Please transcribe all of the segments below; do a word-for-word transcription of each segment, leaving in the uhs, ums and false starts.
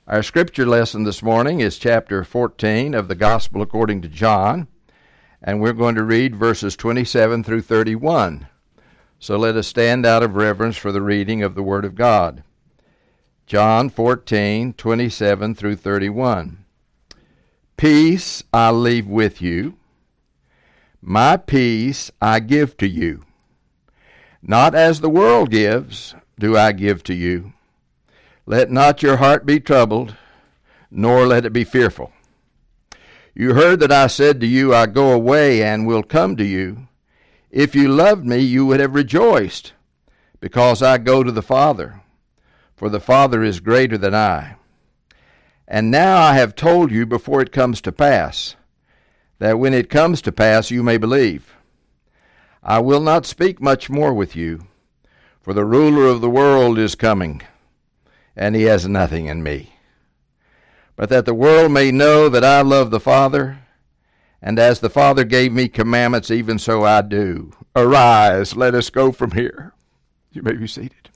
Our scripture lesson this morning is chapter fourteen of the Gospel according to John, and we're going to read verses twenty-seven through thirty-one. So let us stand out of reverence for the reading of the Word of God. John fourteen, twenty-seven through thirty-one. Peace I leave with you, my peace I give to you. Not as the world gives, do I give to you. Let not your heart be troubled, nor let it be fearful. You heard that I said to you, I go away and will come to you. If you loved me, you would have rejoiced, because I go to the Father, for the Father is greater than I. And now I have told you before it comes to pass, that when it comes to pass you may believe. I will not speak much more with you, for the ruler of the world is coming, and he has nothing in me. But that the world may know that I love the Father, and as the Father gave me commandments, even so I do. Arise, let us go from here. You may be seated.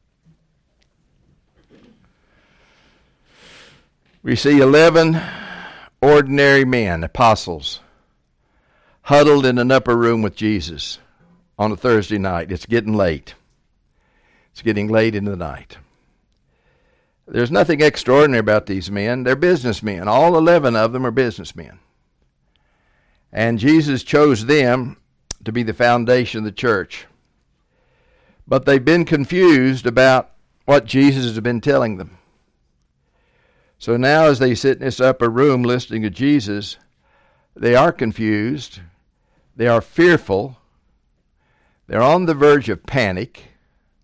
We see eleven ordinary men, apostles, huddled in an upper room with Jesus on a Thursday night. It's getting late. It's getting late in the night. There's nothing extraordinary about these men. They're businessmen. All eleven of them are businessmen. And Jesus chose them to be the foundation of the church. But they've been confused about what Jesus has been telling them. So now as they sit in this upper room listening to Jesus, they are confused. They are fearful. They're on the verge of panic.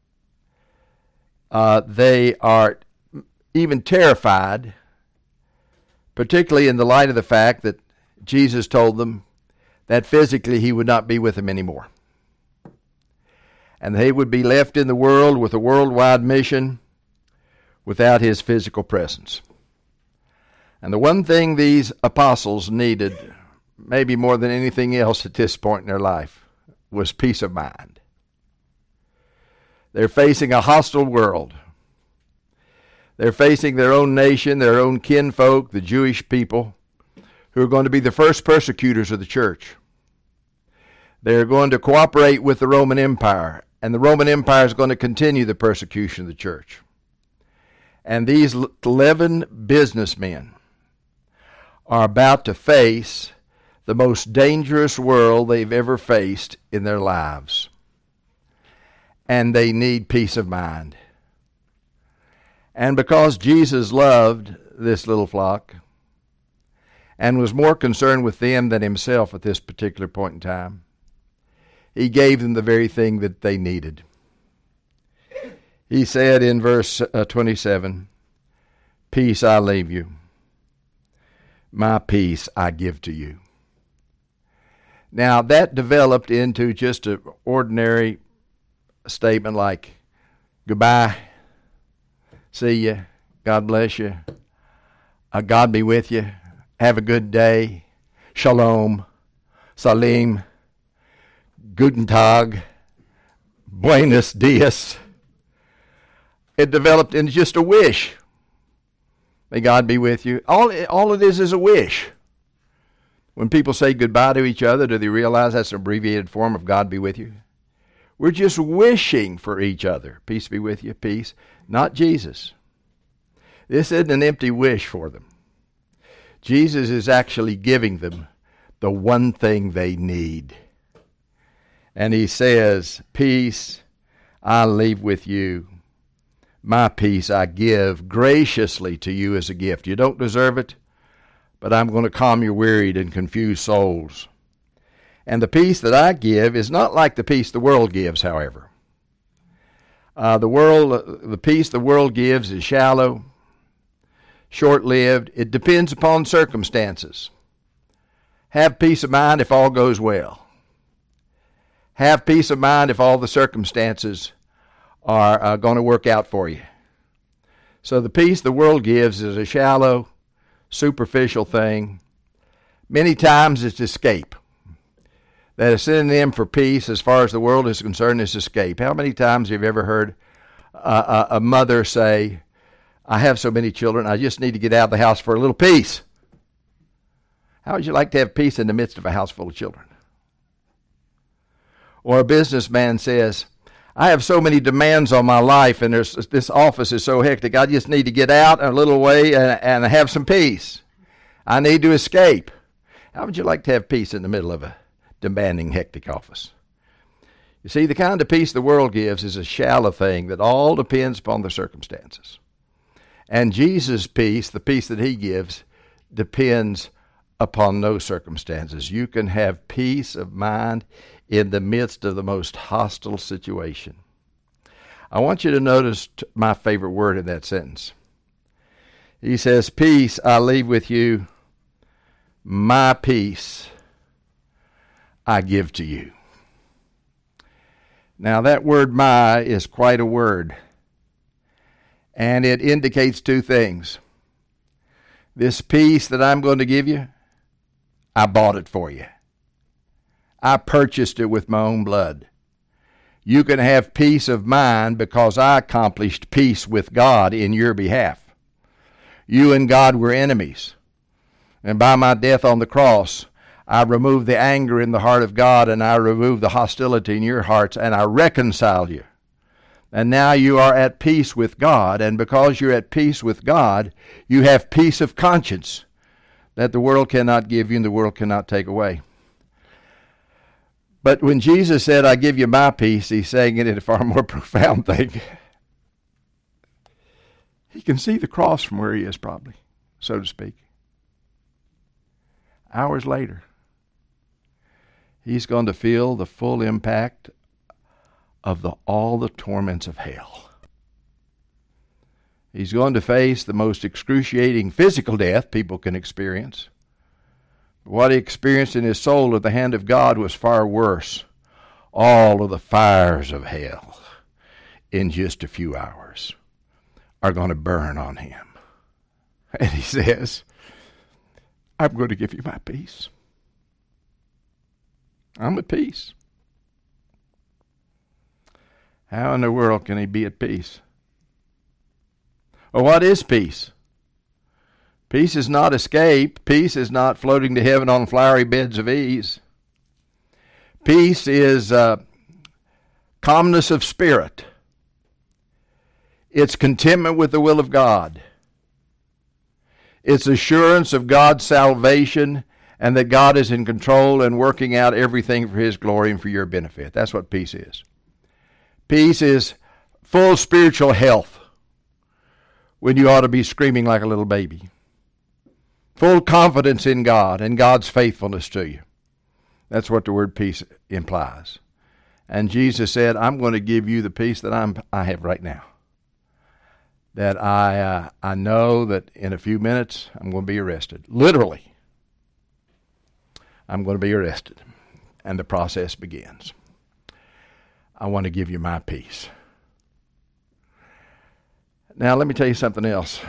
Uh, they are even terrified, particularly in the light of the fact that Jesus told them that physically he would not be with them anymore. And they would be left in the world with a worldwide mission without his physical presence. And the one thing these apostles needed, maybe more than anything else at this point in their life, was peace of mind. They're facing a hostile world. They're facing their own nation, their own kinfolk, the Jewish people, who are going to be the first persecutors of the church. They're going to cooperate with the Roman Empire, and the Roman Empire is going to continue the persecution of the church. And these eleven businessmen are about to face the most dangerous world they've ever faced in their lives. And they need peace of mind. And because Jesus loved this little flock and was more concerned with them than himself at this particular point in time, he gave them the very thing that they needed. He said in verse uh, twenty-seven, peace I leave you, my peace I give to you. Now that developed into just an ordinary statement like, goodbye, see you, God bless you, uh, God be with you, have a good day, shalom, salim, guten tag, buenos dias. It developed into just a wish. May God be with you. All, all it is is a wish. When people say goodbye to each other, do they realize that's an abbreviated form of God be with you? We're just wishing for each other. Peace be with you, peace. Not Jesus. This isn't an empty wish for them. Jesus is actually giving them the one thing they need. And he says, peace I leave with you. My peace I give graciously to you as a gift. You don't deserve it, but I'm going to calm your wearied and confused souls. And the peace that I give is not like the peace the world gives, however. Uh, the world, the peace the world gives is shallow, short-lived. It depends upon circumstances. Have peace of mind if all goes well. Have peace of mind if all the circumstances are uh, going to work out for you. So the peace the world gives is a shallow, superficial thing. Many times it's escape. That a synonym for peace, as far as the world is concerned, is escape. How many times have you ever heard uh, a, a mother say, I have so many children, I just need to get out of the house for a little peace. How would you like to have peace in the midst of a house full of children? Or a businessman says, I have so many demands on my life, and there's, this office is so hectic, I just need to get out a little way and, and have some peace. I need to escape. How would you like to have peace in the middle of a demanding, hectic office? You see, the kind of peace the world gives is a shallow thing that all depends upon the circumstances. And Jesus' peace, the peace that he gives, depends upon no circumstances. You can have peace of mind in the midst of the most hostile situation. I want you to notice my favorite word in that sentence. He says, peace I leave with you, my peace I give to you. Now that word my is quite a word, and it indicates two things. This peace that I'm going to give you, I bought it for you. I purchased it with my own blood. You can have peace of mind because I accomplished peace with God in your behalf. You and God were enemies, and by my death on the cross, I removed the anger in the heart of God, and I removed the hostility in your hearts, and I reconciled you. And now you are at peace with God, and because you're at peace with God, you have peace of conscience that the world cannot give you and the world cannot take away. But when Jesus said, I give you my peace, he's saying it in a far more profound thing. He can see the cross from where he is, probably, so to speak. Hours later, he's going to feel the full impact of the, all the torments of hell. He's going to face the most excruciating physical death people can experience. What he experienced in his soul at the hand of God was far worse. All of the fires of hell in just a few hours are going to burn on him. And he says, I'm going to give you my peace. I'm at peace. How in the world can he be at peace? Well, what is peace? Peace is not escape. Peace is not floating to heaven on flowery beds of ease. Peace is uh, calmness of spirit. It's contentment with the will of God. It's assurance of God's salvation and that God is in control and working out everything for his glory and for your benefit. That's what peace is. Peace is full spiritual health when you ought to be screaming like a little baby. Full confidence in God and God's faithfulness to you. That's what the word peace implies. And Jesus said, I'm going to give you the peace that I'm, I have right now. That I, uh, I know that in a few minutes I'm going to be arrested. Literally, I'm going to be arrested. And the process begins. I want to give you my peace. Now, let me tell you something else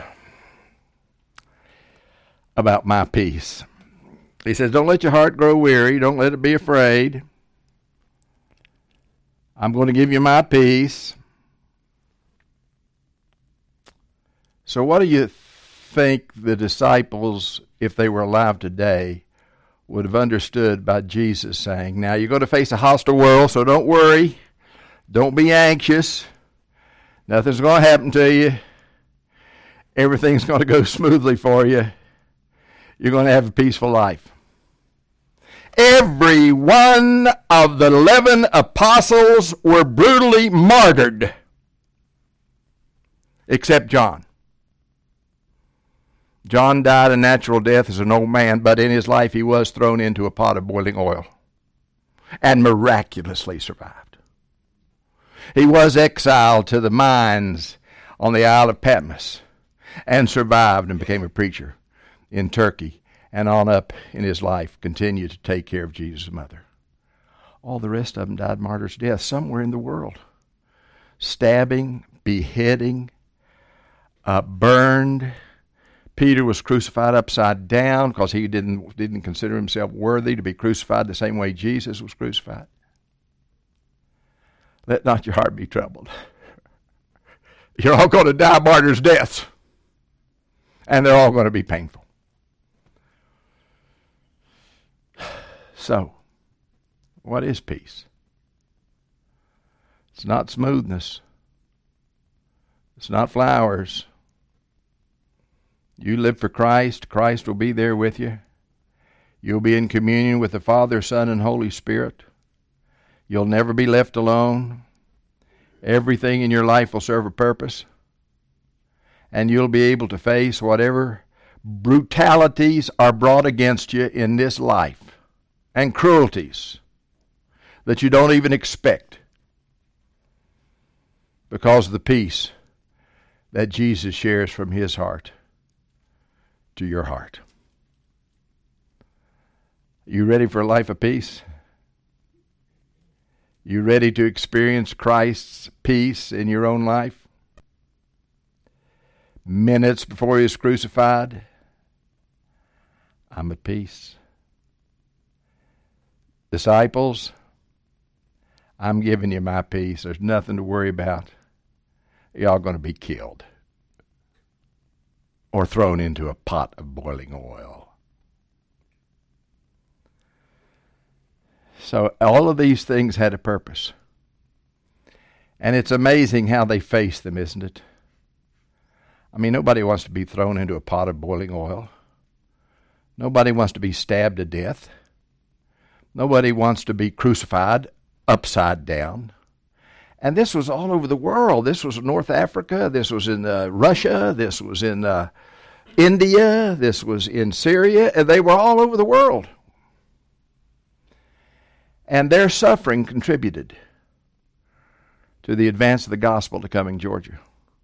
about my peace. He says, don't let your heart grow weary. Don't let it be afraid. I'm going to give you my peace. So what do you think the disciples, if they were alive today, would have understood by Jesus saying, now you're going to face a hostile world, so don't worry. Don't be anxious. Nothing's going to happen to you. Everything's going to go smoothly for you. You're going to have a peaceful life. Every one of the eleven apostles were brutally martyred, except John. John died a natural death as an old man, but in his life he was thrown into a pot of boiling oil and miraculously survived. He was exiled to the mines on the Isle of Patmos and survived and became a preacher in Turkey, and on up in his life continued to take care of Jesus' mother. All the rest of them died martyrs' death somewhere in the world. Stabbing, beheading, uh, burned. Peter was crucified upside down because he didn't, didn't consider himself worthy to be crucified the same way Jesus was crucified. Let not your heart be troubled. You're all going to die martyrs' deaths. And they're all going to be painful. So, what is peace? It's not smoothness. It's not flowers. You live for Christ. Christ will be there with you. You'll be in communion with the Father, Son, and Holy Spirit. You'll never be left alone. Everything in your life will serve a purpose. And you'll be able to face whatever brutalities are brought against you in this life and cruelties that you don't even expect because of the peace that Jesus shares from his heart to your heart. You ready for a life of peace? You ready to experience Christ's peace in your own life? Minutes before he was crucified, I'm at peace. Disciples, I'm giving you my peace. There's nothing to worry about. Y'all going to be killed or thrown into a pot of boiling oil. So all of these things had a purpose. And it's amazing how they face them, isn't it? I mean, nobody wants to be thrown into a pot of boiling oil. Nobody wants to be stabbed to death. Nobody wants to be crucified upside down. And this was all over the world. This was North Africa. This was in uh, Russia. This was in uh, India. This was in Syria. And they were all over the world. And their suffering contributed to the advance of the gospel to coming Georgia.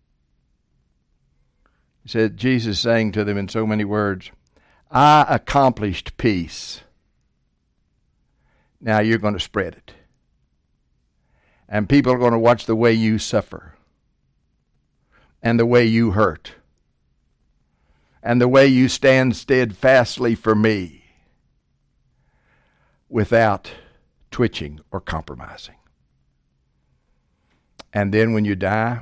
He said, Jesus saying to them in so many words, I accomplished peace. Now you're going to spread it. And people are going to watch the way you suffer. And the way you hurt. And the way you stand steadfastly for me. Without twitching or compromising. And then when you die,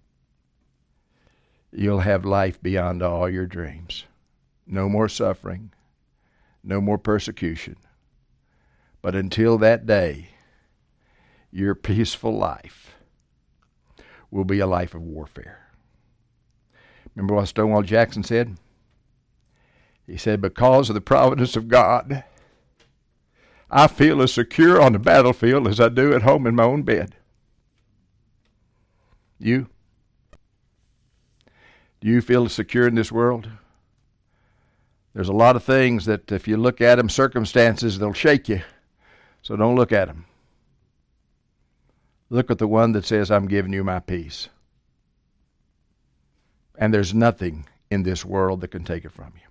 you'll have life beyond all your dreams. No more suffering. No more persecution. But until that day, your peaceful life will be a life of warfare. Remember what Stonewall Jackson said? He said, because of the providence of God, I feel as secure on the battlefield as I do at home in my own bed. You? Do you feel secure in this world? There's a lot of things that if you look at them, circumstances, they'll shake you. So don't look at them. Look at the one that says, I'm giving you my peace. And there's nothing in this world that can take it from you.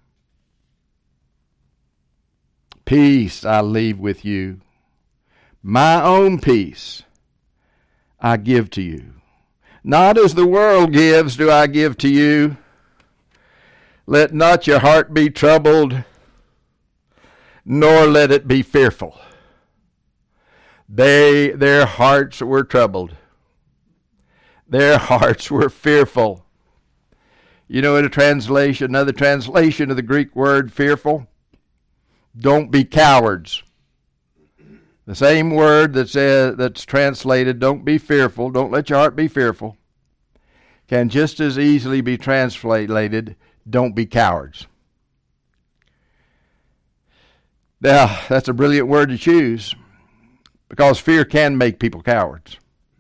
Peace I leave with you. My own peace I give to you. Not as the world gives do I give to you. Let not your heart be troubled, nor let it be fearful. They, their hearts were troubled. Their hearts were fearful. You know, in a translation, another translation of the Greek word fearful, don't be cowards. The same word that says, that's translated, don't be fearful, don't let your heart be fearful, can just as easily be translated, don't be cowards. Now, that's a brilliant word to choose, because fear can make people cowards.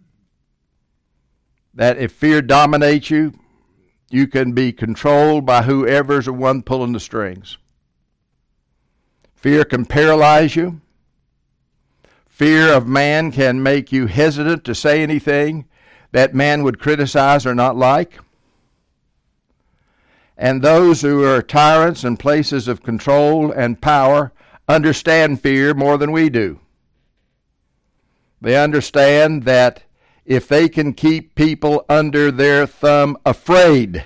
That if fear dominates you, you can be controlled by whoever's the one pulling the strings. Fear can paralyze you. Fear of man can make you hesitant to say anything that man would criticize or not like. And those who are tyrants and places of control and power understand fear more than we do. They understand that if they can keep people under their thumb afraid,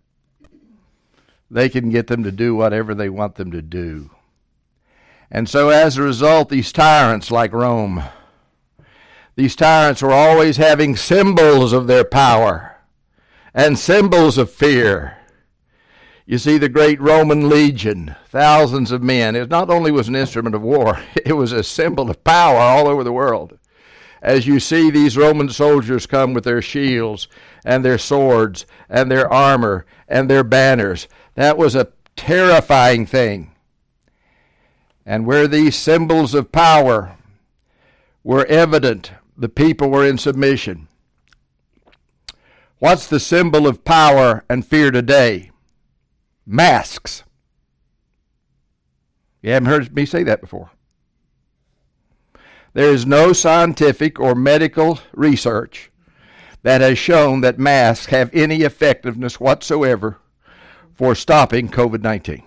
they can get them to do whatever they want them to do. And so as a result, these tyrants like Rome, these tyrants were always having symbols of their power and symbols of fear. You see the great Roman legion, thousands of men. It not only was an instrument of war, it was a symbol of power all over the world. As you see these Roman soldiers come with their shields and their swords and their armor and their banners, that was a terrifying thing. And where these symbols of power were evident, the people were in submission. What's the symbol of power and fear today? Masks. You haven't heard me say that before. There is no scientific or medical research that has shown that masks have any effectiveness whatsoever for stopping covid nineteen.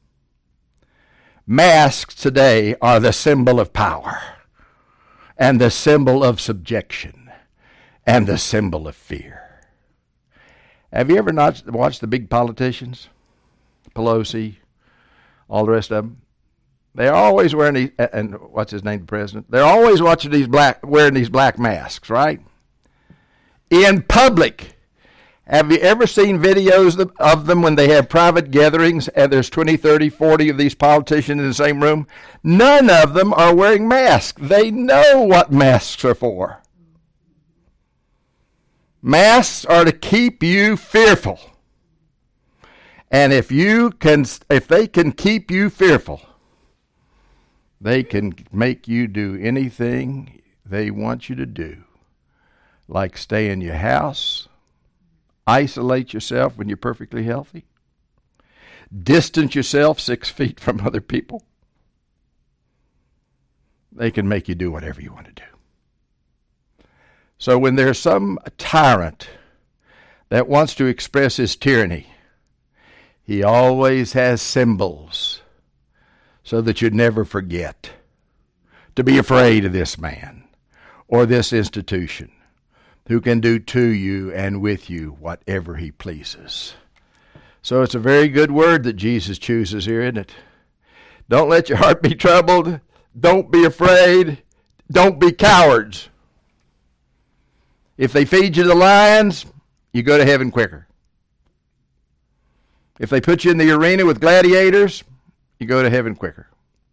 Masks today are the symbol of power and the symbol of subjection and the symbol of fear. Have you ever not watched the big politicians? Pelosi, all the rest of them. They're always wearing these, and what's his name, the president? They're always watching these black, wearing these black masks, right? In public. Have you ever seen videos of them when they have private gatherings and there's twenty, thirty, forty of these politicians in the same room? None of them are wearing masks. They know what masks are for. Masks are to keep you fearful. And if you can, if they can keep you fearful, they can make you do anything they want you to do, like stay in your house, isolate yourself when you're perfectly healthy, distance yourself six feet from other people. They can make you do whatever you want to do. So when there's some tyrant that wants to express his tyranny, he always has symbols so that you never forget to be afraid of this man or this institution who can do to you and with you whatever he pleases. So it's a very good word that Jesus chooses here, isn't it? Don't let your heart be troubled. Don't be afraid. Don't be cowards. If they feed you the lions, you go to heaven quicker. If they put you in the arena with gladiators, you go to heaven quicker.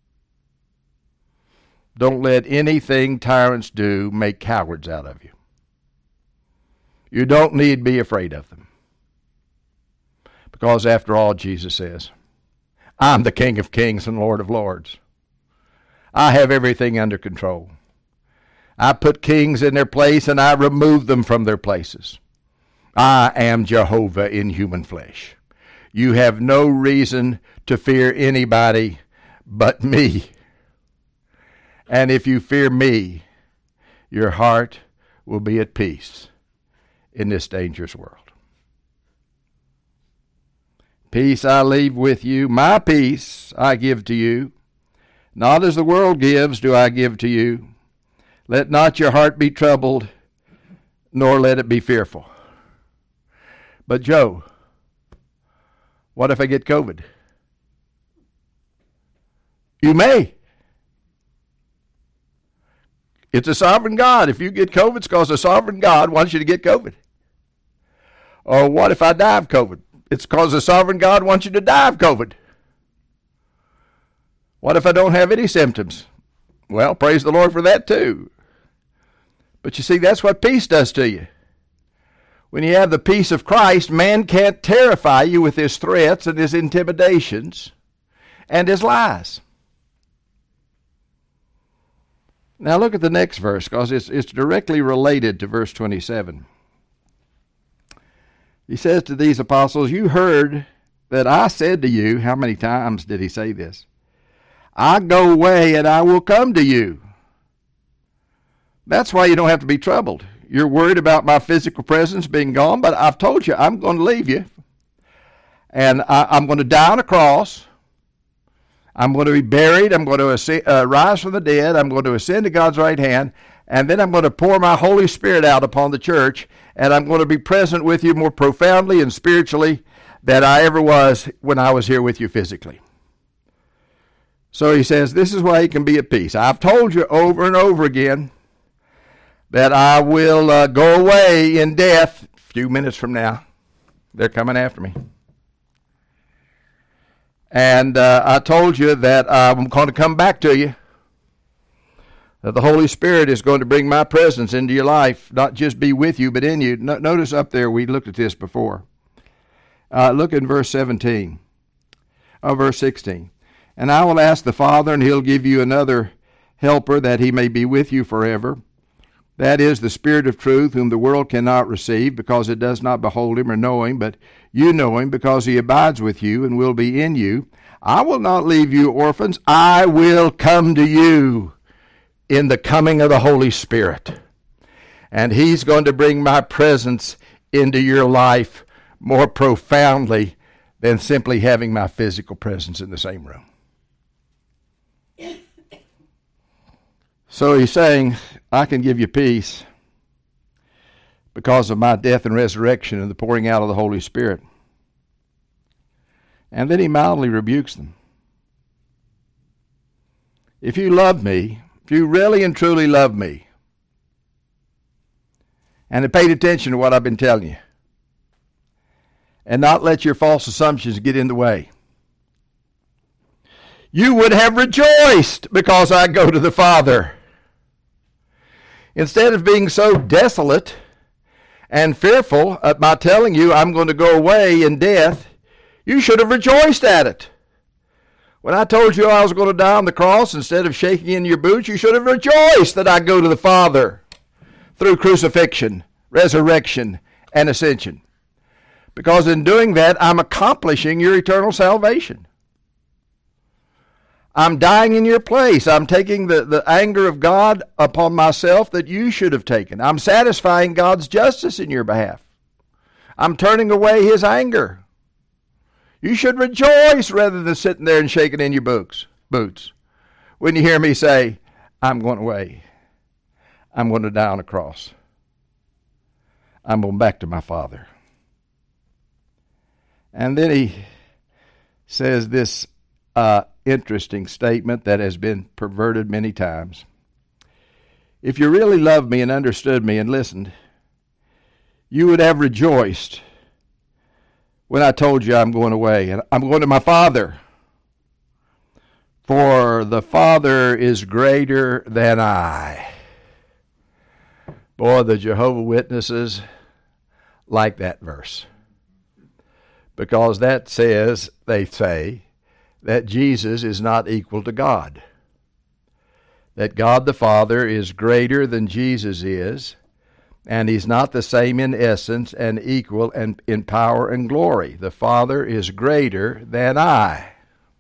Don't let anything tyrants do make cowards out of you. You don't need to be afraid of them. Because after all, Jesus says, I'm the King of Kings and Lord of Lords. I have everything under control. I put kings in their place and I remove them from their places. I am Jehovah in human flesh. You have no reason to fear anybody but me. And if you fear me, your heart will be at peace in this dangerous world. Peace I leave with you. My peace I give to you. Not as the world gives do I give to you. Let not your heart be troubled, nor let it be fearful. But Joe, what if I get COVID? You may. It's a sovereign God. If you get COVID, it's because a sovereign God wants you to get COVID. Or what if I die of COVID? It's because a sovereign God wants you to die of COVID. What if I don't have any symptoms? Well, praise the Lord for that too. But you see, that's what peace does to you. When you have the peace of Christ, man can't terrify you with his threats and his intimidations and his lies. Now look at the next verse, because it's, it's directly related to verse twenty-seven. He says to these apostles, you heard that I said to you, how many times did he say this? I go away and I will come to you. That's why you don't have to be troubled. You're worried about my physical presence being gone, but I've told you I'm going to leave you. And I, I'm going to die on a cross. I'm going to be buried. I'm going to ascend, uh, rise from the dead. I'm going to ascend to God's right hand. And then I'm going to pour my Holy Spirit out upon the church. And I'm going to be present with you more profoundly and spiritually than I ever was when I was here with you physically. So he says, this is why you can be at peace. I've told you over and over again that I will uh, go away in death a few minutes from now. They're coming after me. And uh, I told you that I'm going to come back to you. That the Holy Spirit is going to bring my presence into your life, not just be with you, but in you. No, notice up there, we looked at this before. Uh, look in verse seventeen, or verse sixteen. And I will ask the Father, and he'll give you another helper, that he may be with you forever. That is the Spirit of truth, whom the world cannot receive, because it does not behold him or know him, but you know him, because he abides with you and will be in you. I will not leave you orphans. I will come to you in the coming of the Holy Spirit. And he's going to bring my presence into your life more profoundly than simply having my physical presence in the same room. So he's saying, I can give you peace because of my death and resurrection and the pouring out of the Holy Spirit. And then he mildly rebukes them. If you love me, if you really and truly love me, and have paid attention to what I've been telling you, and not let your false assumptions get in the way, you would have rejoiced because I go to the Father. Instead of being so desolate and fearful at my telling you I'm going to go away in death, you should have rejoiced at it. When I told you I was going to die on the cross, instead of shaking in your boots, you should have rejoiced that I go to the Father through crucifixion, resurrection, and ascension. Because in doing that, I'm accomplishing your eternal salvation. I'm dying in your place. I'm taking the, the anger of God upon myself that you should have taken. I'm satisfying God's justice in your behalf. I'm turning away his anger. You should rejoice rather than sitting there and shaking in your boots, boots when you hear me say, I'm going away. I'm going to die on a cross. I'm going back to my Father. And then he says this uh, interesting statement that has been perverted many times. If you really loved me and understood me and listened, you would have rejoiced when I told you I'm going away and I'm going to my Father. For the Father is greater than I. Boy, the Jehovah's Witnesses like that verse. Because that says, they say, that Jesus is not equal to God. That God the Father is greater than Jesus is, and he's not the same in essence and equal and in power and glory. The Father is greater than I.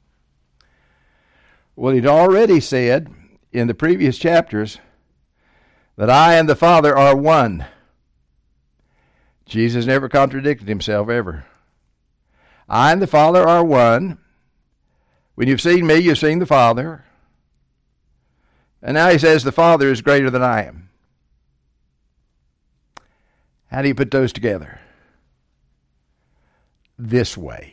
Well, he'd already said in the previous chapters that I and the Father are one. Jesus never contradicted himself ever. I and the Father are one. When you've seen me, you've seen the Father. And now he says the Father is greater than I am. How do you put those together? This way.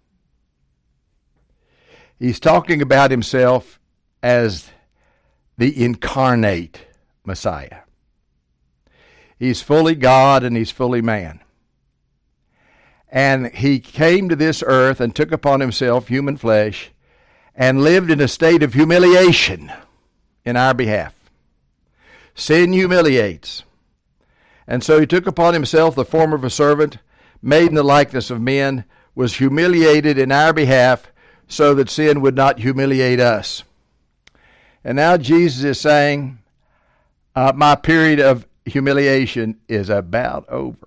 He's talking about himself as the incarnate Messiah. He's fully God and he's fully man. And he came to this earth and took upon himself human flesh and lived in a state of humiliation in our behalf. Sin humiliates. And so he took upon himself the form of a servant, made in the likeness of men, was humiliated in our behalf so that sin would not humiliate us. And now Jesus is saying, uh, my period of humiliation is about over.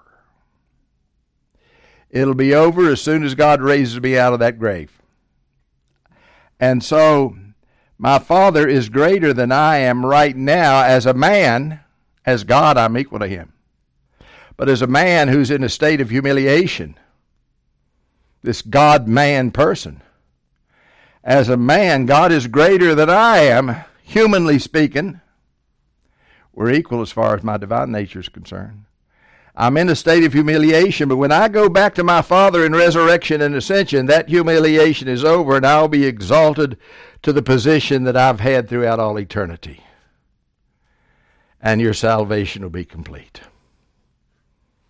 It'll be over as soon as God raises me out of that grave. And so my Father is greater than I am right now. As a man, as God, I'm equal to him. But as a man who's in a state of humiliation, this God-man person, as a man, God is greater than I am, humanly speaking. We're equal as far as my divine nature is concerned. I'm in a state of humiliation, but when I go back to my Father in resurrection and ascension, that humiliation is over, and I'll be exalted to the position that I've had throughout all eternity. And your salvation will be complete.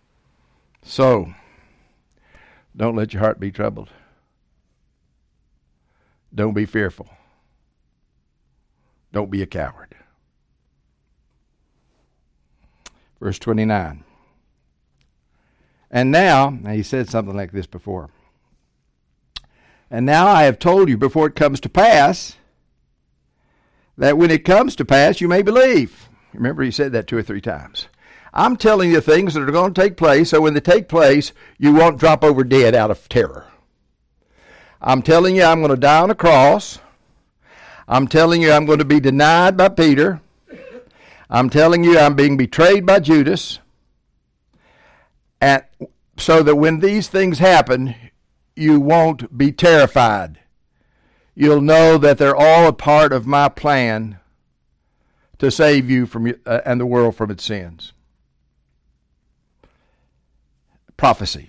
So, don't let your heart be troubled. Don't be fearful. Don't be a coward. Verse twenty-nine. And now, now, he said something like this before. And now I have told you before it comes to pass, that when it comes to pass, you may believe. Remember, he said that two or three times. I'm telling you things that are going to take place, so when they take place, you won't drop over dead out of terror. I'm telling you I'm going to die on a cross. I'm telling you I'm going to be denied by Peter. I'm telling you I'm being betrayed by Judas. And so that when these things happen, you won't be terrified. You'll know that they're all a part of my plan to save you from uh, and the world from its sins. Prophecy.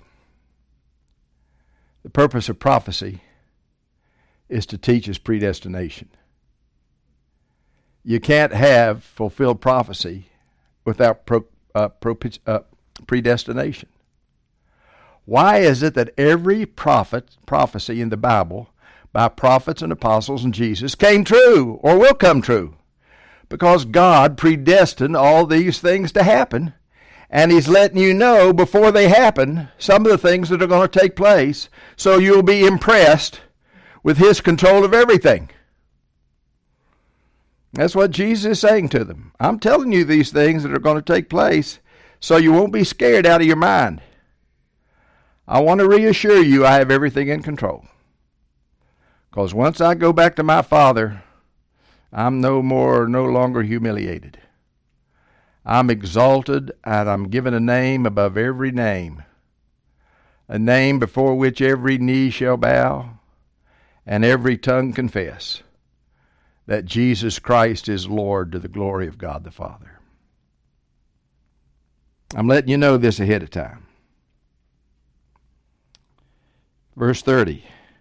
The purpose of prophecy is to teach us predestination. You can't have fulfilled prophecy without pro, uh, pro, uh, predestination. Why is it that every prophet prophecy in the Bible by prophets and apostles and Jesus came true or will come true? Because God predestined all these things to happen, and He's letting you know before they happen some of the things that are going to take place, so you'll be impressed with His control of everything. That's what Jesus is saying to them. I'm telling you these things that are going to take place, so you won't be scared out of your mind. I want to reassure you I have everything in control. Because once I go back to my Father, I'm no more, no longer humiliated. I'm exalted, and I'm given a name above every name. A name before which every knee shall bow, and every tongue confess that Jesus Christ is Lord, to the glory of God the Father. I'm letting you know this ahead of time. Verse thirty.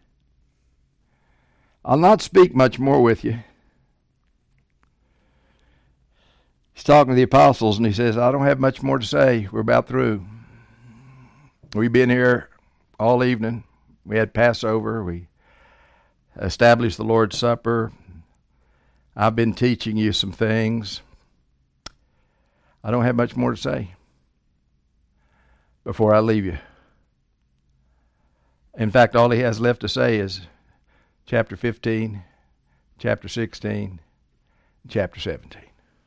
I'll not speak much more with you. He's talking to the apostles, and he says, I don't have much more to say. We're about through. We've been here all evening. We had Passover. We established the Lord's Supper. I've been teaching you some things. I don't have much more to say before I leave you. In fact, all he has left to say is chapter fifteen, chapter sixteen, chapter seventeen.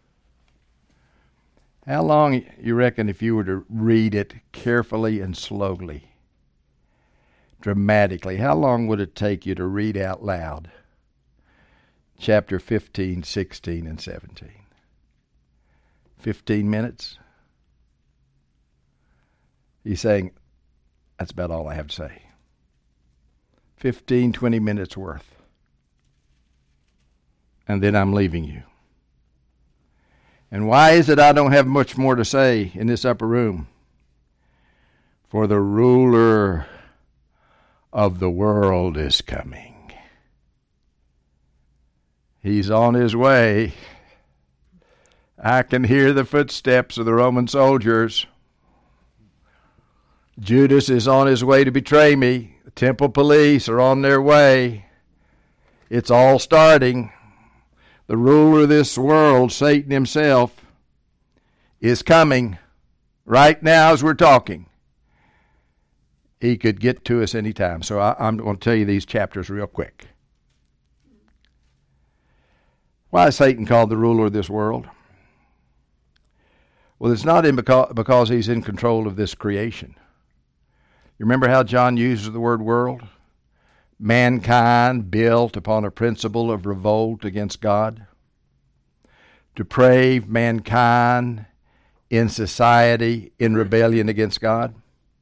How long you reckon if you were to read it carefully and slowly, dramatically, how long would it take you to read out loud chapter fifteen, sixteen, and seventeen? Fifteen minutes? He's saying, that's about all I have to say. Fifteen, twenty minutes worth. And then I'm leaving you. And why is it I don't have much more to say in this upper room? For the ruler of the world is coming. He's on his way. I can hear the footsteps of the Roman soldiers. Judas is on his way to betray me. The temple police are on their way. It's all starting. The ruler of this world, Satan himself, is coming right now as we're talking. He could get to us any time. So I, I'm going to tell you these chapters real quick. Why is Satan called the ruler of this world? Well, it's not in because, because he's in control of this creation. You remember how John uses the word world? Mankind built upon a principle of revolt against God. Depraved mankind in society in rebellion against God.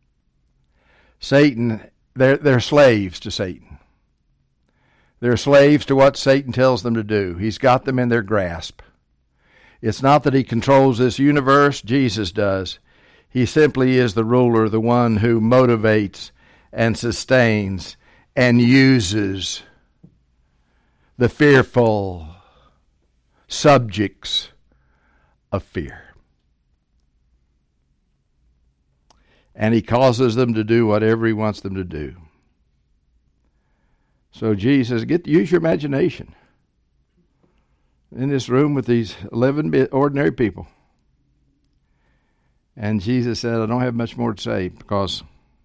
Satan, they're, they're slaves to Satan. They're slaves to what Satan tells them to do. He's got them in their grasp. It's not that he controls this universe, Jesus does. He simply is the ruler, the one who motivates and sustains and uses the fearful subjects of fear. And he causes them to do whatever he wants them to do. So Jesus, get use your imagination. In this room with these eleven ordinary people. And Jesus said, I don't have much more to say because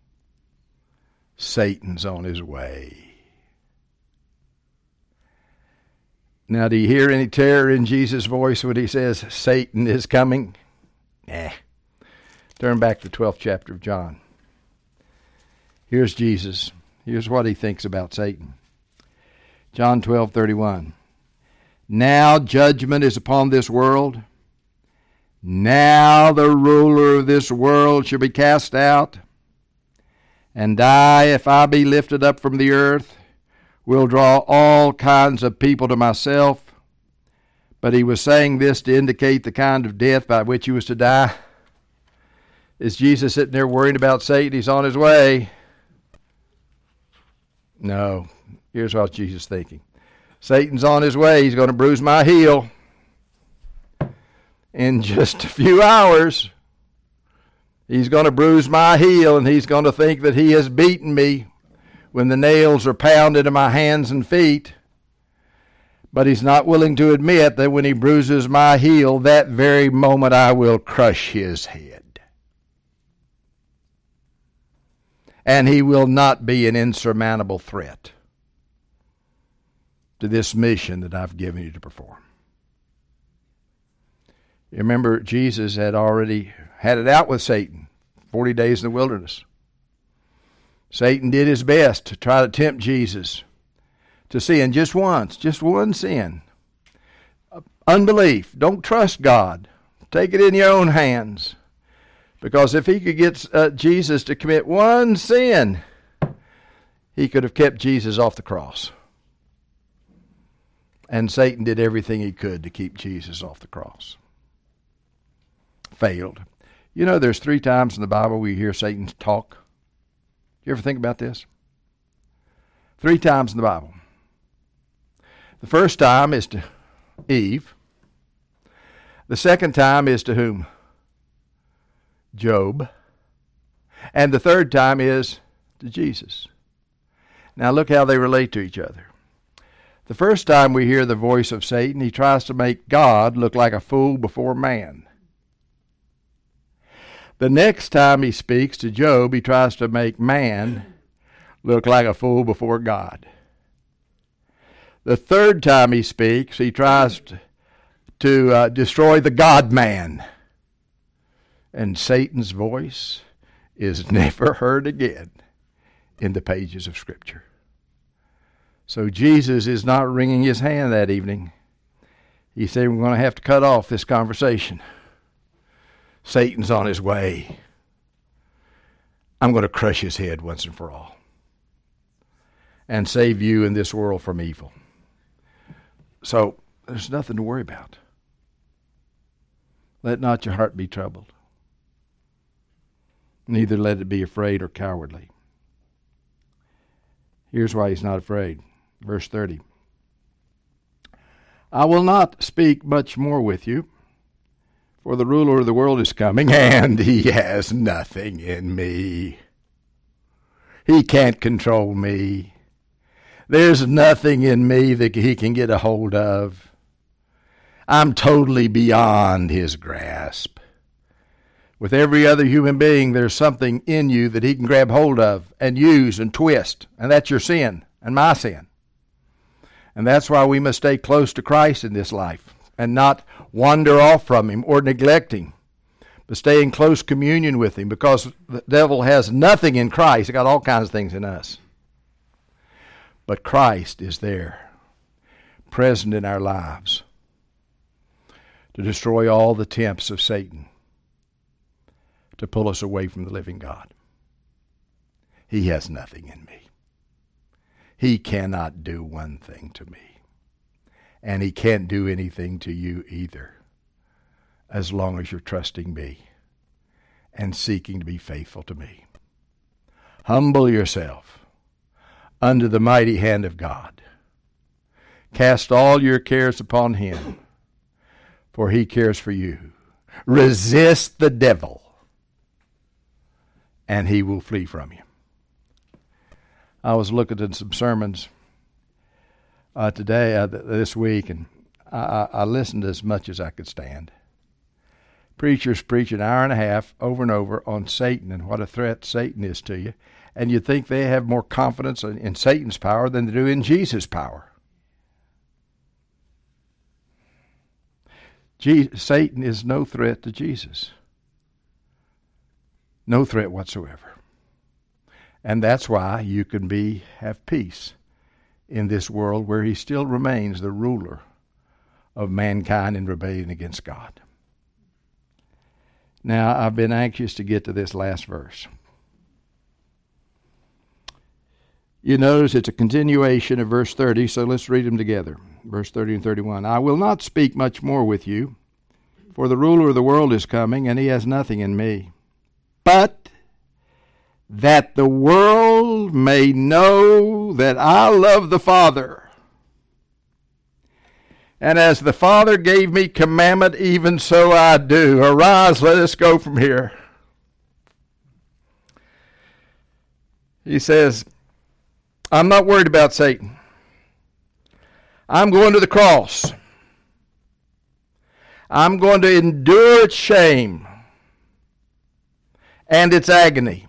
Satan's on his way. Now, do you hear any terror in Jesus' voice when he says, Satan is coming? Nah. Turn back to the twelfth chapter of John. Here's Jesus. Here's what he thinks about Satan. John twelve thirty-one. Now judgment is upon this world. Now the ruler of this world shall be cast out. And I, if I be lifted up from the earth, will draw all kinds of people to myself. But he was saying this to indicate the kind of death by which he was to die. Is Jesus sitting there worrying about Satan? He's on his way. No. Here's what Jesus is thinking. Satan's on his way. He's going to bruise my heel. In just a few hours, he's going to bruise my heel, and he's going to think that he has beaten me when the nails are pounded into my hands and feet. But he's not willing to admit that when he bruises my heel, that very moment I will crush his head. And he will not be an insurmountable threat to this mission that I've given you to perform. You remember, Jesus had already had it out with Satan, forty days in the wilderness. Satan did his best to try to tempt Jesus to sin just once, just one sin. Unbelief. Don't trust God. Take it in your own hands. Because if he could get uh, Jesus to commit one sin, he could have kept Jesus off the cross. And Satan did everything he could to keep Jesus off the cross. Failed. You know, there's three times in the Bible we hear Satan talk. You ever think about this? Three times in the Bible. The first time is to Eve. The second time is to whom? Job. And the third time is to Jesus. Now look how they relate to each other. The first time we hear the voice of Satan, he tries to make God look like a fool before man. The next time he speaks to Job, he tries to make man look like a fool before God. The third time he speaks, he tries to, to uh, destroy the God-man. And Satan's voice is never heard again in the pages of Scripture. So Jesus is not wringing his hand that evening. He said, we're going to have to cut off this conversation. Satan's on his way. I'm going to crush his head once and for all and save you in this world from evil. So there's nothing to worry about. Let not your heart be troubled. Neither let it be afraid or cowardly. Here's why he's not afraid. Verse thirty. I will not speak much more with you, for the ruler of the world is coming, and he has nothing in me. He can't control me. There's nothing in me that he can get a hold of. I'm totally beyond his grasp. With every other human being, there's something in you that he can grab hold of and use and twist, and that's your sin and my sin. And that's why we must stay close to Christ in this life and not wander off from him or neglect him, but stay in close communion with him, because the devil has nothing in Christ. He's got all kinds of things in us. But Christ is there, present in our lives, to destroy all the attempts of Satan to pull us away from the living God. He has nothing in me. He cannot do one thing to me. And he can't do anything to you either, as long as you're trusting me and seeking to be faithful to me. Humble yourself under the mighty hand of God. Cast all your cares upon him, for he cares for you. Resist the devil, and he will flee from you. I was looking at some sermons uh, today, uh, th- this week, and I, I, I listened as much as I could stand. Preachers preach an hour and a half over and over on Satan and what a threat Satan is to you. And you'd think they have more confidence in, in Satan's power than they do in Jesus' power. Je- Satan is no threat to Jesus. No threat whatsoever. And that's why you can be have peace in this world where he still remains the ruler of mankind in rebellion against God. Now, I've been anxious to get to this last verse. You notice it's a continuation of verse thirty, so let's read them together. Verse thirty and thirty-one. I will not speak much more with you, for the ruler of the world is coming, and he has nothing in me. But that the world may know that I love the Father. And as the Father gave me commandment, even so I do. Arise, let us go from here. He says, I'm not worried about Satan. I'm going to the cross. I'm going to endure its shame and its agony.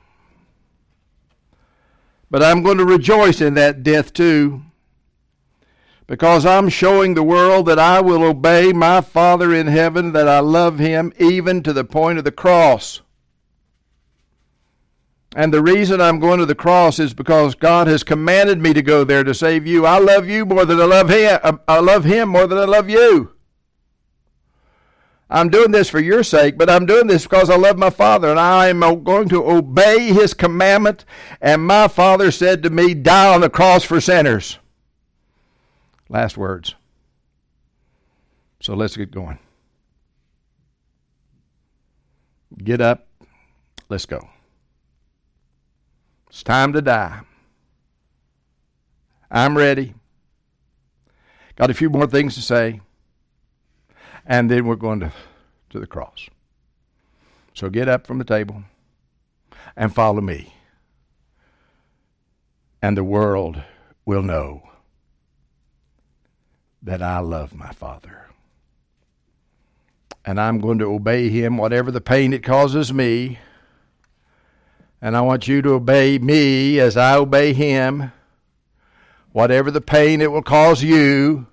But I'm going to rejoice in that death too, because I'm showing the world that I will obey my Father in heaven, that I love him even to the point of the cross. And the reason I'm going to the cross is because God has commanded me to go there to save you. I love you more than I love him. I love him more than I love you. I'm doing this for your sake, but I'm doing this because I love my Father, and I am going to obey his commandment. And my Father said to me, die on the cross for sinners. Last words. So let's get going. Get up. Let's go. It's time to die. I'm ready. Got a few more things to say. And then we're going to, to the cross. So get up from the table and follow me. And the world will know that I love my Father. And I'm going to obey him, whatever the pain it causes me. And I want you to obey me as I obey him, whatever the pain it will cause you.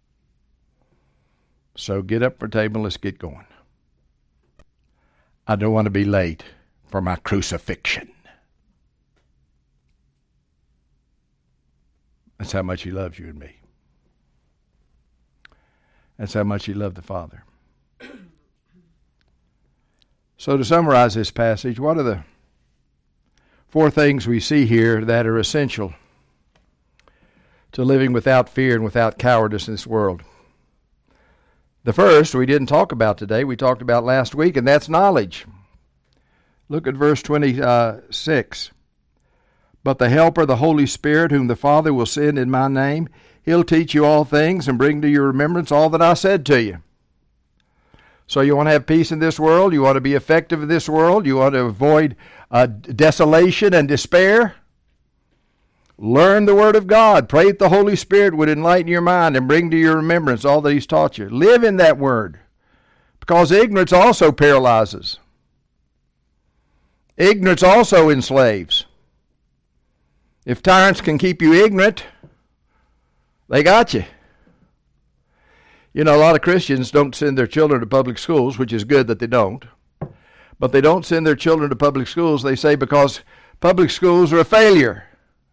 So get up for the table, let's get going. I don't want to be late for my crucifixion. That's how much he loves you and me. That's how much he loved the Father. So to summarize this passage, what are the four things we see here that are essential to living without fear and without cowardice in this world? The first we didn't talk about today, we talked about last week, and that's knowledge. Look at verse twenty-six. But the Helper, the Holy Spirit, whom the Father will send in my name, he'll teach you all things and bring to your remembrance all that I said to you. So you want to have peace in this world? You want to be effective in this world? You want to avoid uh, desolation and despair? Learn the Word of God. Pray that the Holy Spirit would enlighten your mind and bring to your remembrance all that he's taught you. Live in that Word, because ignorance also paralyzes. Ignorance also enslaves. If tyrants can keep you ignorant, they got you. You know, a lot of Christians don't send their children to public schools, which is good that they don't. But they don't send their children to public schools, they say, because public schools are a failure.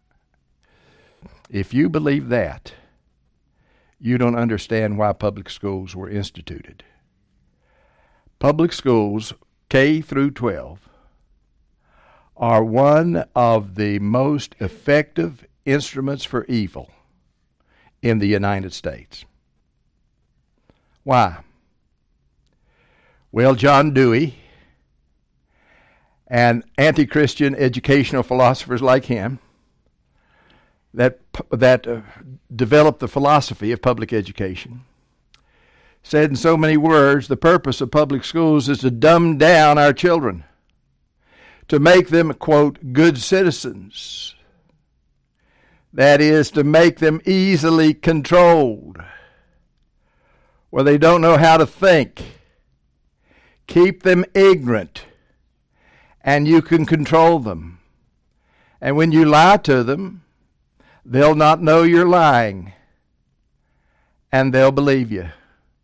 If you believe that, you don't understand why public schools were instituted. Public schools, K through twelve, are one of the most effective instruments for evil in the United States. Why? Well, John Dewey and anti-Christian educational philosophers like him that that uh, developed the philosophy of public education said in so many words, the purpose of public schools is to dumb down our children, to make them, quote, good citizens. That is to make them easily controlled, where they don't know how to think. Keep them ignorant, and you can control them. And when you lie to them, they'll not know you're lying, and they'll believe you.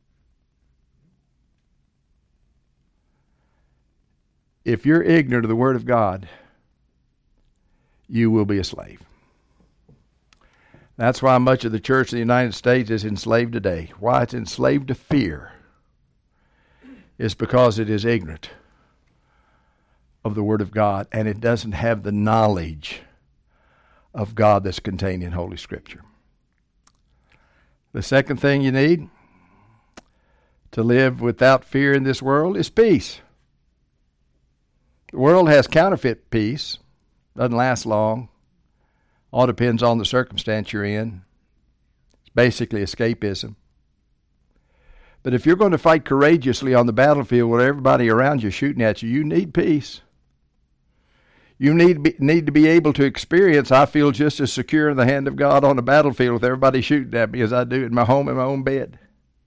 If you're ignorant of the Word of God, you will be a slave. That's why much of the church in the United States is enslaved today. Why it's enslaved to fear is because it is ignorant of the Word of God, and it doesn't have the knowledge of God that's contained in Holy Scripture. The second thing you need to live without fear in this world is peace. The world has counterfeit peace. Doesn't last long. All depends on the circumstance you're in. It's basically escapism. But if you're going to fight courageously on the battlefield where everybody around you is shooting at you, you need peace. You need to be, need to be able to experience, I feel just as secure in the hand of God on the battlefield with everybody shooting at me as I do in my home in my own bed.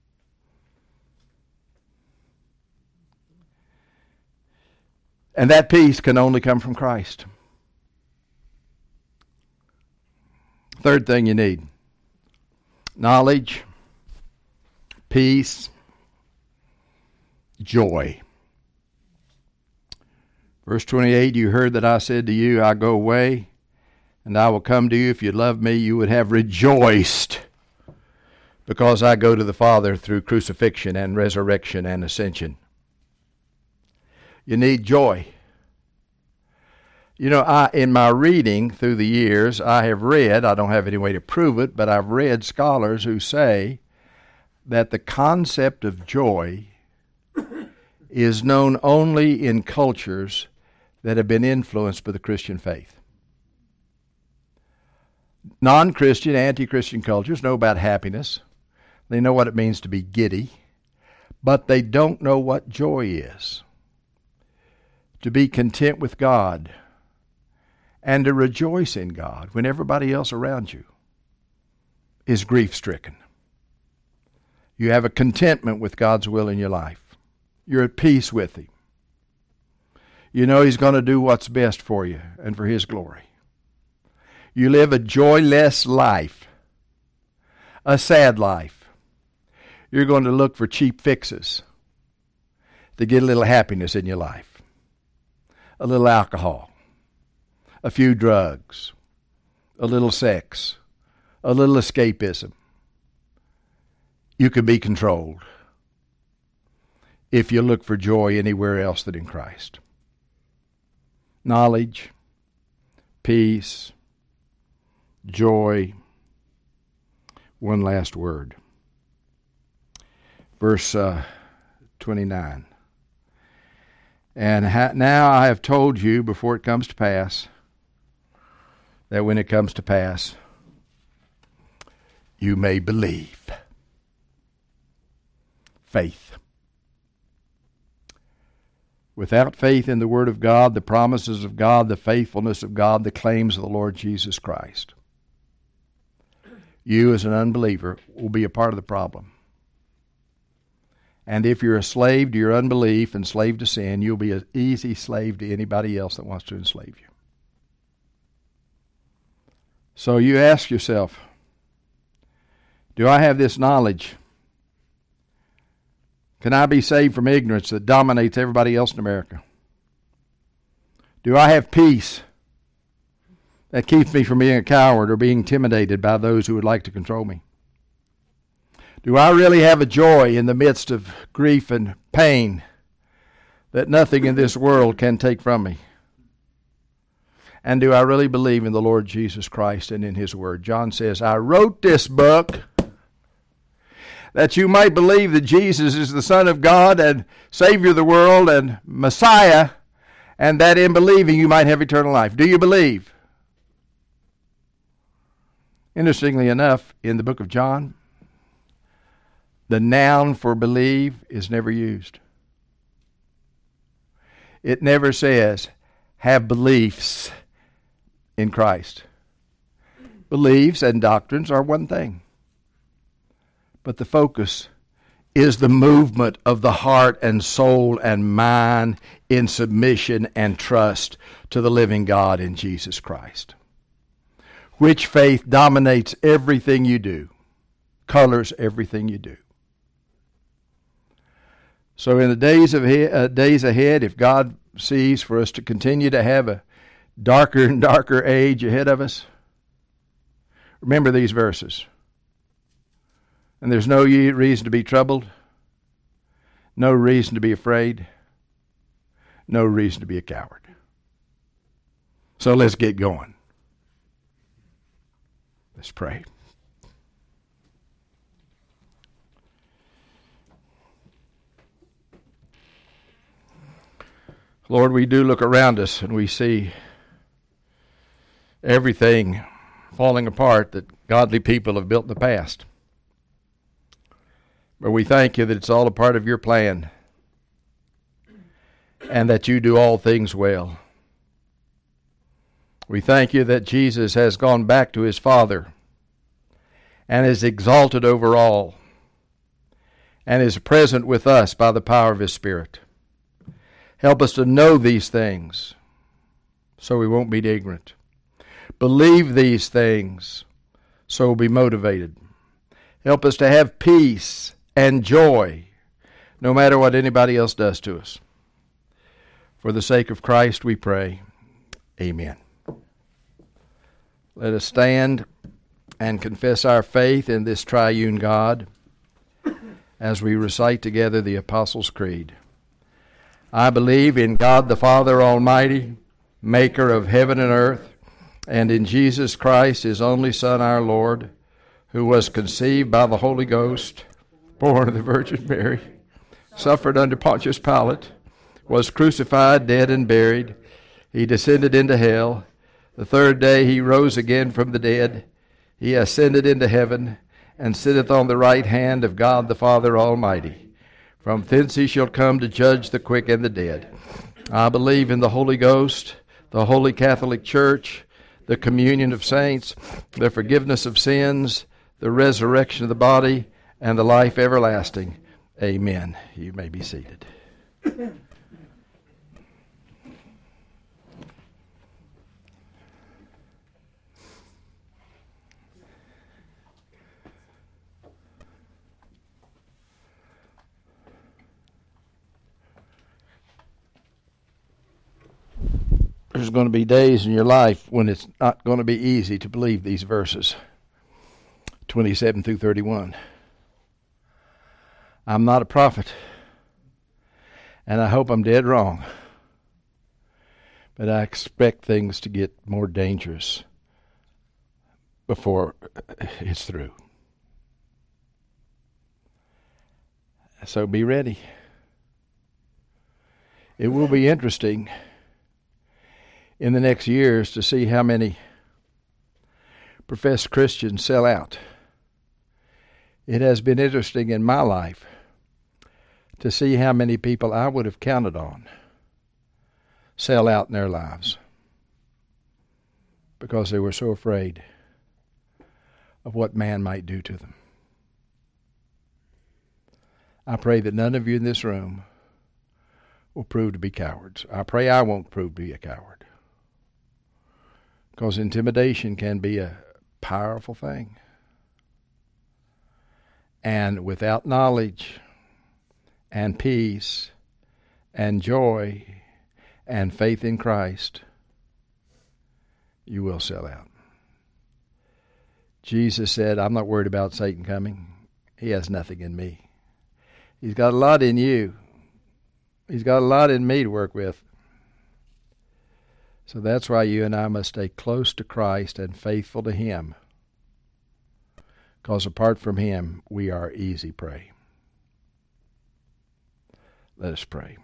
And that peace can only come from Christ. Third thing you need: knowledge, peace, joy. Verse twenty-eight, you heard that I said to you, I go away, and I will come to you. If you love me, you would have rejoiced, because I go to the Father through crucifixion and resurrection and ascension. You need joy. You know, I, in my reading through the years, I have read, I don't have any way to prove it, but I've read scholars who say that the concept of joy is known only in cultures that have been influenced by the Christian faith. Non-Christian, anti-Christian cultures know about happiness. They know what it means to be giddy, but they don't know what joy is. To be content with God and to rejoice in God when everybody else around you is grief-stricken. You have a contentment with God's will in your life. You're at peace with Him. You know He's going to do what's best for you and for His glory. You live a joyless life, a sad life. You're going to look for cheap fixes to get a little happiness in your life. A little alcohol, a few drugs, a little sex, a little escapism. You can be controlled if you look for joy anywhere else than in Christ. Knowledge, peace, joy. One last word. Verse uh, twenty-nine. And ha- now I have told you before it comes to pass, that when it comes to pass, you may believe. Faith. Without faith in the Word of God, the promises of God, the faithfulness of God, the claims of the Lord Jesus Christ, you as an unbeliever will be a part of the problem. And if you're a slave to your unbelief and slave to sin, you'll be an easy slave to anybody else that wants to enslave you. So you ask yourself, do I have this knowledge? Can I be saved from ignorance that dominates everybody else in America? Do I have peace that keeps me from being a coward or being intimidated by those who would like to control me? Do I really have a joy in the midst of grief and pain that nothing in this world can take from me? And do I really believe in the Lord Jesus Christ and in His Word? John says, I wrote this book that you might believe that Jesus is the Son of God and Savior of the world and Messiah, and that in believing you might have eternal life. Do you believe? Interestingly enough, in the book of John, the noun for believe is never used. It never says have beliefs in Christ. beliefs and doctrines are one thing. But the focus is the movement of the heart and soul and mind in submission and trust to the living God in Jesus Christ. Which faith dominates everything you do, colors everything you do. So in the days of he- uh, days ahead, if God sees for us to continue to have a darker and darker age ahead of us, remember these verses. And there's no reason to be troubled, no reason to be afraid, no reason to be a coward. So let's get going. Let's pray. Lord, we do look around us and we see everything falling apart that godly people have built in the past. But we thank you that it's all a part of your plan and that you do all things well. We thank you that Jesus has gone back to his Father and is exalted over all and is present with us by the power of his Spirit. Help us to know these things so we won't be ignorant. Believe these things so we'll be motivated. Help us to have peace and joy no matter what anybody else does to us. For the sake of Christ we pray. Amen. Let us stand and confess our faith in this triune God as we recite together the Apostles' Creed. I believe in God the Father Almighty, maker of heaven and earth, and in Jesus Christ, his only Son, our Lord, who was conceived by the Holy Ghost, born of the Virgin Mary, suffered under Pontius Pilate, was crucified, dead, and buried. He descended into hell. The third day he rose again from the dead. He ascended into heaven, and sitteth on the right hand of God the Father Almighty. From thence he shall come to judge the quick and the dead. I believe in the Holy Ghost, the Holy Catholic Church, the communion of saints, the forgiveness of sins, the resurrection of the body, and the life everlasting. Amen. You may be seated. There's going to be days in your life when it's not going to be easy to believe these verses, twenty-seven through thirty-one. I'm not a prophet, and I hope I'm dead wrong, but I expect things to get more dangerous before it's through. So be ready. It will be interesting in the next years to see how many professed Christians sell out. It has been interesting in my life to see how many people I would have counted on sell out in their lives because they were so afraid of what man might do to them. I pray that none of you in this room will prove to be cowards. I pray I won't prove to be a coward, because intimidation can be a powerful thing. And without knowledge and peace and joy and faith in Christ, you will sell out. Jesus said, I'm not worried about Satan coming. He has nothing in me. He's got a lot in you. He's got a lot in me to work with. So that's why you and I must stay close to Christ and faithful to him, because apart from him, we are easy prey. Let us pray.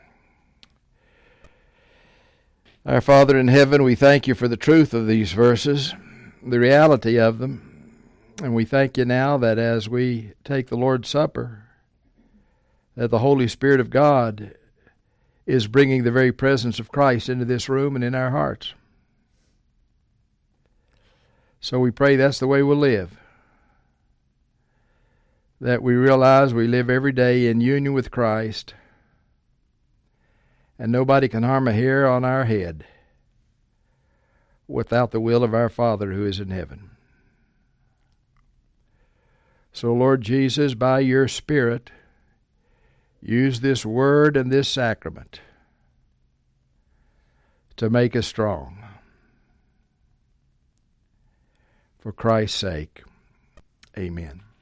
Our Father in heaven, we thank you for the truth of these verses, the reality of them, and we thank you now that as we take the Lord's Supper, that the Holy Spirit of God is bringing the very presence of Christ into this room and in our hearts. So we pray that's the way we'll live. That we realize we live every day in union with Christ, and nobody can harm a hair on our head without the will of our Father who is in heaven. So, Lord Jesus, by your Spirit, use this word and this sacrament to make us strong. For Christ's sake, amen.